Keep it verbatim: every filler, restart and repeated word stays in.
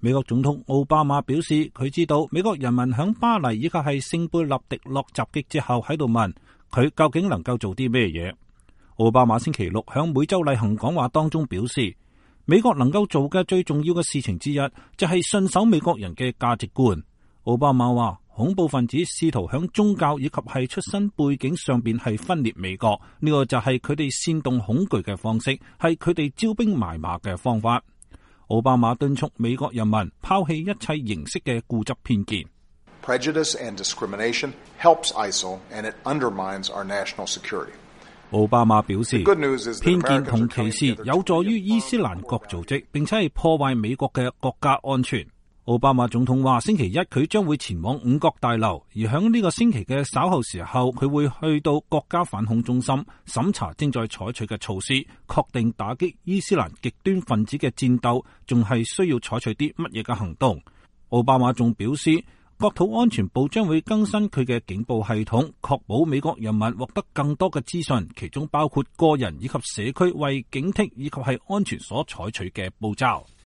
美國總統奧巴馬表示，佢知道美國人民響巴黎以及係聖貝納迪諾襲擊之後喺度問佢究竟能夠做啲咩嘢。奧巴馬星期六響每週例行講話當中表示，美國能夠做嘅最重要嘅事情之一就係信守美國人嘅價值觀。奧巴馬話，恐怖分子試圖響宗教以及係出身背景上邊係分裂美國，呢個就係佢哋煽動恐懼嘅方式，係佢哋招兵買馬嘅方法。奧巴馬敦促美國人民拋棄一切形式嘅固執偏見。 Prejudice and discrimination helps I S I L and it undermines our national security. 奧巴馬表示，偏見同歧視有助於伊斯蘭國組織，並且係破壞美國嘅國家安全。奧巴馬總統話，星期一佢將會前往五角大樓，而響呢個星期嘅稍後時候，佢會去到國家反恐中心審查正在採取嘅措施，確定打擊伊斯蘭極端分子嘅戰鬥仲係需要採取啲乜嘢嘅行動。奧巴馬仲表示，國土安全部將會更新佢嘅警報系統，確保美國人民獲得更多嘅資訊，其中包括個人以及社區為警惕以及係安全所採取嘅步驟。